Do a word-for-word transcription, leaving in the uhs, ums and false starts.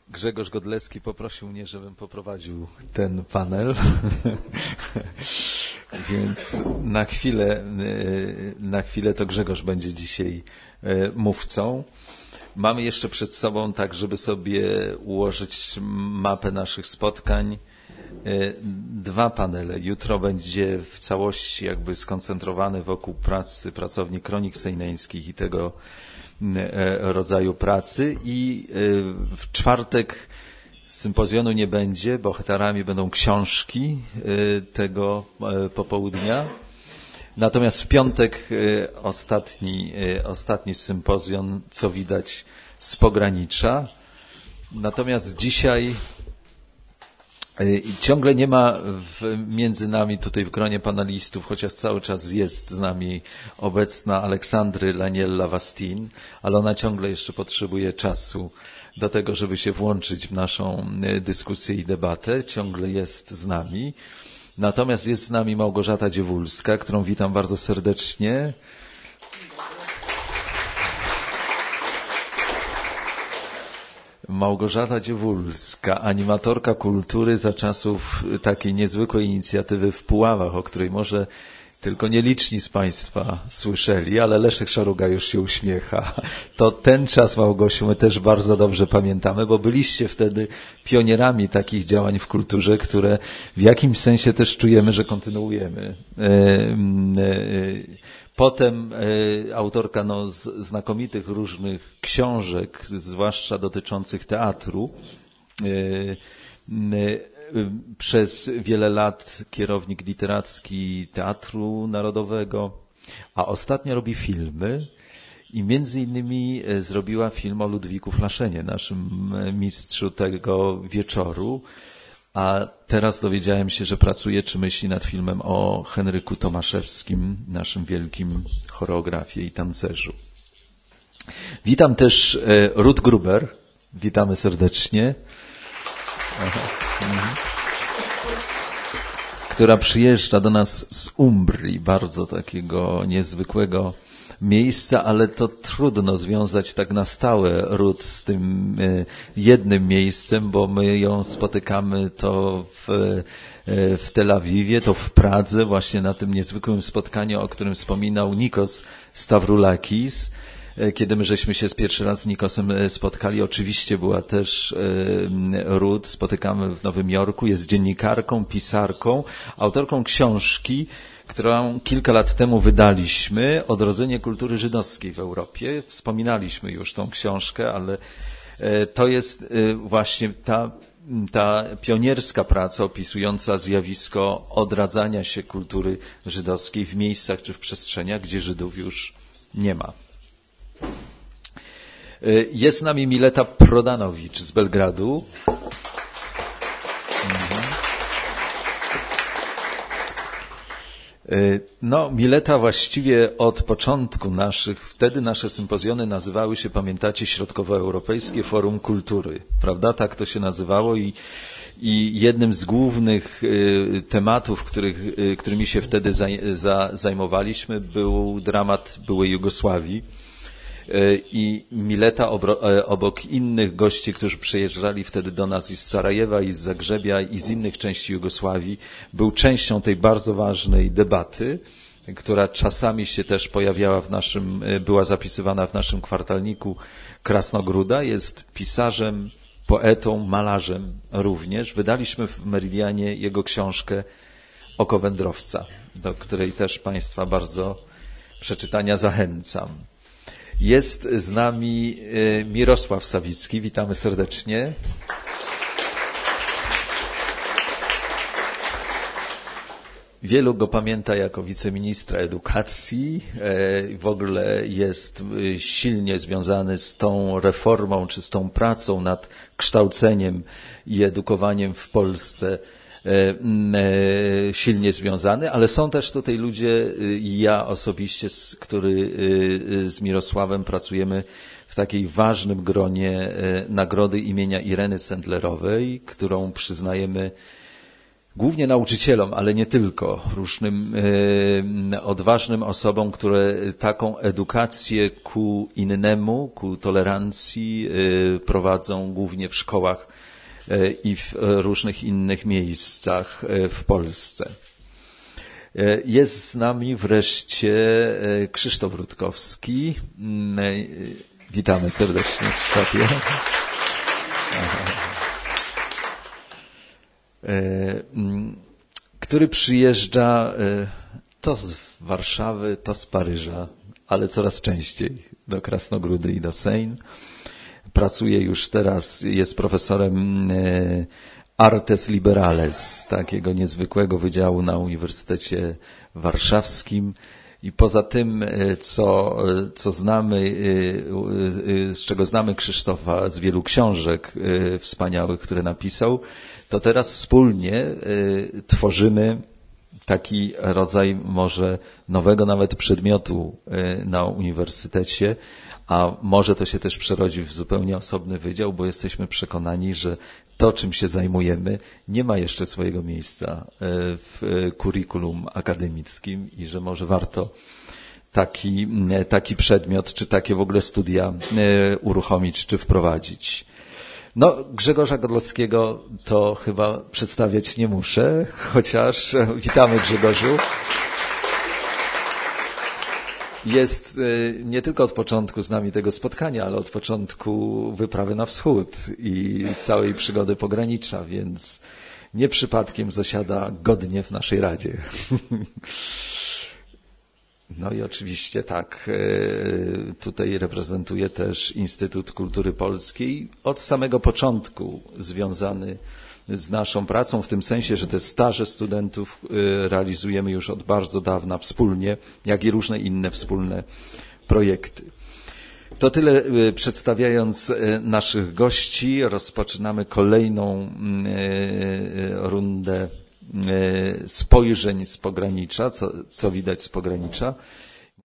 Grzegorz Godlewski poprosił mnie, żebym poprowadził ten panel, więc na chwilę, na chwilę to Grzegorz będzie dzisiaj mówcą. Mamy jeszcze przed sobą, tak żeby sobie ułożyć mapę naszych spotkań, dwa panele. Jutro będzie w całości jakby skoncentrowany wokół pracy pracowni Kronik Sejneńskich i tego rodzaju pracy, i w czwartek sympozjonu nie będzie, bohaterami będą książki tego popołudnia. Natomiast w piątek ostatni, ostatni sympozjon, co widać z pogranicza. Natomiast dzisiaj ciągle nie ma w, między nami tutaj w gronie panelistów, chociaż cały czas jest z nami obecna Aleksandry Laniella-Wastin, ale ona ciągle jeszcze potrzebuje czasu do tego, żeby się włączyć w naszą dyskusję i debatę. Ciągle jest z nami. Natomiast jest z nami Małgorzata Dziewulska, którą witam bardzo serdecznie. Małgorzata Dziewulska, animatorka kultury za czasów takiej niezwykłej inicjatywy w Puławach, o której może tylko nieliczni z Państwa słyszeli, ale Leszek Szaruga już się uśmiecha. To ten czas, Małgosiu, my też bardzo dobrze pamiętamy, bo byliście wtedy pionierami takich działań w kulturze, które w jakimś sensie też czujemy, że kontynuujemy. Potem e, autorka no, z, znakomitych różnych książek, zwłaszcza dotyczących teatru. E, e, przez wiele lat kierownik literacki Teatru Narodowego, a ostatnio robi filmy i między innymi zrobiła film o Ludwiku Flaszenie, naszym mistrzu tego wieczoru. A teraz dowiedziałem się, że pracuje czy myśli nad filmem o Henryku Tomaszewskim, naszym wielkim choreografie i tancerzu. Witam też Ruth Gruber. Witamy serdecznie. Aha. Mhm. Która przyjeżdża do nas z Umbrii, bardzo takiego niezwykłego miejsca, ale to trudno związać tak na stałe Ruth z tym jednym miejscem, bo my ją spotykamy to w, w Tel Awiwie, to w Pradze, właśnie na tym niezwykłym spotkaniu, o którym wspominał Nikos Stavroulakis. Kiedy my żeśmy się pierwszy raz z Nikosem spotkali, oczywiście była też Ruth, spotykamy w Nowym Jorku, jest dziennikarką, pisarką, autorką książki, którą kilka lat temu wydaliśmy, Odrodzenie kultury żydowskiej w Europie. Wspominaliśmy już tą książkę, ale to jest właśnie ta, ta pionierska praca opisująca zjawisko odradzania się kultury żydowskiej w miejscach czy w przestrzeniach, gdzie Żydów już nie ma. Jest z nami Mileta Prodanowicz z Belgradu. No, Mileta właściwie od początku naszych, wtedy nasze sympozjony nazywały się, pamiętacie, Środkowoeuropejskie Forum Kultury, prawda? Tak to się nazywało i, i jednym z głównych y, tematów, których, y, którymi się wtedy za, za, zajmowaliśmy, był dramat byłej Jugosławii. I Mileta obok innych gości, którzy przyjeżdżali wtedy do nas i z Sarajewa, i z Zagrzebia, i z innych części Jugosławii, był częścią tej bardzo ważnej debaty, która czasami się też pojawiała w naszym, była zapisywana w naszym kwartalniku Krasnogróda. Jest pisarzem, poetą, malarzem również. Wydaliśmy w Meridianie jego książkę Oko wędrowca, do której też Państwa bardzo przeczytania zachęcam. Jest z nami Mirosław Sawicki. Witamy serdecznie. Wielu go pamięta jako wiceministra edukacji. W ogóle jest silnie związany z tą reformą, czy z tą pracą nad kształceniem i edukowaniem w Polsce. Silnie związany, ale są też tutaj ludzie, i ja osobiście, z, który z Mirosławem pracujemy w takiej ważnym gronie nagrody imienia Ireny Sendlerowej, którą przyznajemy głównie nauczycielom, ale nie tylko, różnym e, odważnym osobom, które taką edukację ku innemu, ku tolerancji e, prowadzą głównie w szkołach e, i w różnych innych miejscach e, w Polsce. E, jest z nami wreszcie e, Krzysztof Rutkowski. E, witamy serdecznie, Krzysztofie. Który przyjeżdża to z Warszawy, to z Paryża, ale coraz częściej do Krasnogródy i do Sejn. Pracuje już teraz, jest profesorem Artes Liberales, takiego niezwykłego wydziału na Uniwersytecie Warszawskim. I poza tym, co, co znamy, z czego znamy Krzysztofa, z wielu książek wspaniałych, które napisał, to teraz wspólnie tworzymy taki rodzaj może nowego nawet przedmiotu na uniwersytecie, a może to się też przerodzi w zupełnie osobny wydział, bo jesteśmy przekonani, że to, czym się zajmujemy, nie ma jeszcze swojego miejsca w kurikulum akademickim i że może warto taki, taki przedmiot, czy takie w ogóle studia uruchomić, czy wprowadzić. No, Grzegorza Godlowskiego to chyba przedstawiać nie muszę, chociaż witamy, Grzegorzu. Jest nie tylko od początku z nami tego spotkania, ale od początku wyprawy na wschód i całej przygody pogranicza, więc nie przypadkiem zasiada godnie w naszej Radzie. No i oczywiście tak, tutaj reprezentuję też Instytut Kultury Polskiej, od samego początku związany z naszą pracą, w tym sensie, że te staże studentów realizujemy już od bardzo dawna wspólnie, jak i różne inne wspólne projekty. To tyle przedstawiając naszych gości. Rozpoczynamy kolejną rundę spojrzeń z pogranicza, co, co widać z pogranicza.